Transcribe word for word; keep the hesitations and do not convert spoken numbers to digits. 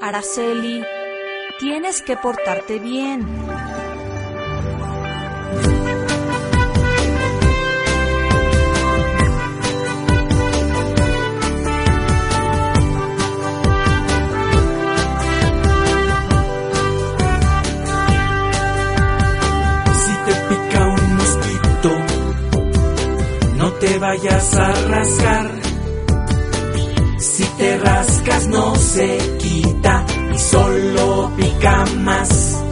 Araceli, tienes que portarte bien. Si te pica un mosquito, no te vayas a rascar. Si te rascas no se quita y solo pica más.